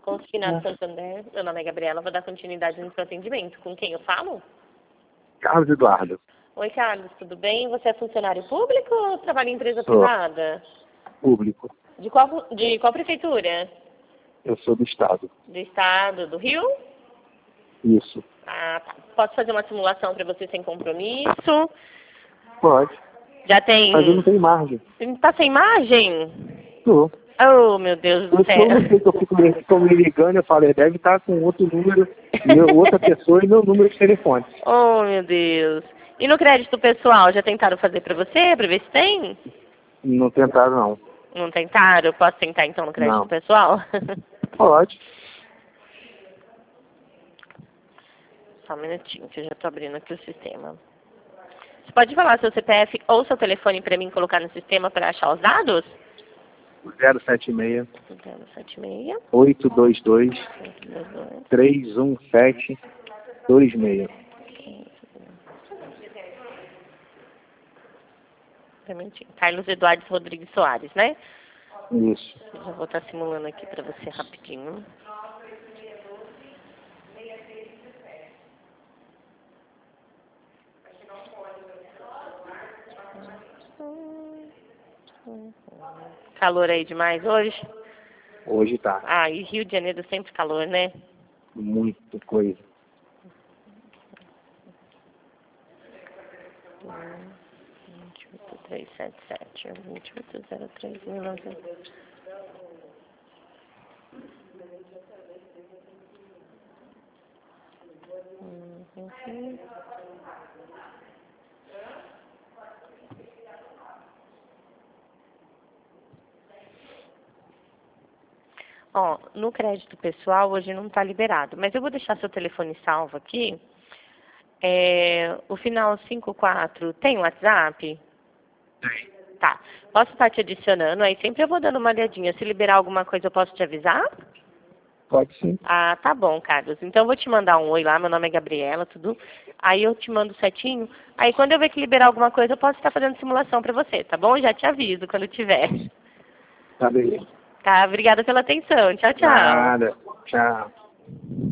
Consignado Santander. Meu nome é Gabriela, vou dar continuidade no seu atendimento. Com quem eu falo? Carlos Eduardo. Oi, Carlos, tudo bem? Você é funcionário público ou trabalha em empresa Sou. privada? Público. De qual prefeitura? Eu sou do Estado. Do estado do Rio? Isso. Ah, tá. Posso fazer uma simulação para você sem compromisso? Pode. Já tem... Mas eu não tenho margem. Tá sem margem? Tô. Oh, meu Deus do Eu céu. não sei que eu fico me ligando, eu falei, deve estar com outro número, outra pessoa e meu número de telefone. Oh, meu Deus. E no crédito pessoal, já tentaram fazer para você, para ver se tem? Não tentaram, não. Não tentaram? Posso tentar então no crédito Não. pessoal? Pode. Só um minutinho, que eu já estou abrindo aqui o sistema. Você pode falar seu CPF ou seu telefone para mim colocar no sistema para achar os dados? 076 076 822 317 26. Carlos Eduardo Rodrigues Soares, né? Isso. Eu já vou estar simulando aqui para você rapidinho. Calor aí demais hoje? Hoje tá. Ah, e Rio de Janeiro sempre calor, né? Muita coisa. 28377 2803 Ó, no crédito pessoal hoje não está liberado, mas eu vou deixar seu telefone salvo aqui. O final 54 tem WhatsApp? Tem. Tá. Posso estar te adicionando, aí sempre eu vou dando uma olhadinha. Se liberar alguma coisa eu posso te avisar? Pode sim. Ah, tá bom, Carlos. Então eu vou te mandar um oi lá, meu nome é Gabriela, tudo. Aí eu te mando certinho. Aí quando eu ver que liberar alguma coisa eu posso estar fazendo simulação pra você, tá bom? Já te aviso quando tiver. Tá bem. Tá, obrigada pela atenção. Tchau, tchau. Nada. Tchau.